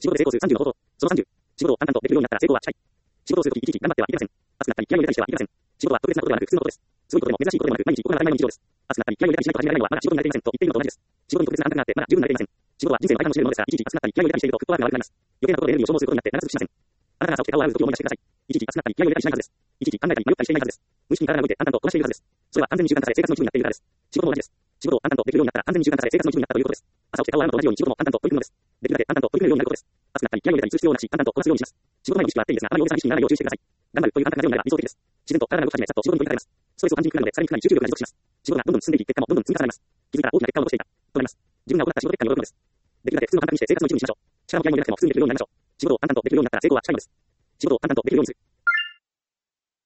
仕事で成功数30の方法。その30。仕事を淡々とできるようになったら成功は近い。仕事をするときいちいち頑張ってはいけません。熱くなったり気合を入れたりしてはいけません。仕事は特別なことではなく普通のことです。すごいことでも珍しいことでもなく毎日行わない毎日常です。熱くなったり気合を入れたりしないと始められるのはまだ仕事に慣れていませんと言っているのと同じです。仕事に特別な暗淡があってまだ十分慣れていません。仕事は人生の大半を占めるものですから、いちいち熱くなったり気合を入れたりしているとフットワークが悪くなります。余計なことでエネルギーを消耗することになって長続きしません。あなたが朝起きて顔を洗うときを思い出してください。いちいち熱くなったり気合を入れたりしないはずです。いちいち考えたり迷ったりしていないはずです。無意識に体が動いて淡々とこなしているはずです。それは安全に習慣化され生活の一部になっているからです。仕事も同じです。仕事を淡々とできるようになったら安全に習慣化され生活の一部になったということです。朝起きて顔を洗うのと同じように仕事も淡々と取り組むのです。できるだけ淡々と取り組めるようになることです。熱くなったり気合を入れたりする必要なし、淡々とこなすようにします。仕事前の意識はあっていいですが、あまり大げさな意識にならないよう注意してください。頑張るという感覚が強いなら理想的です。自然と体が動き始め、さっと仕事に取り掛かれます。ストレスを感じにくくなるので、さらにかなり集中力が持続します。仕事がどんどん進んでいき、結果もどんどん積み重なります。気づいたら大きな結果を残していた。となります。自分が行った仕事結果に驚くのです。できるだけ普通の感覚にして生活の一部にしましょう。力も気合も入れなくても普通にできるようになりましょう。仕事を淡々とできるようになったら成功は近いのです。仕事を淡々とできるようにする。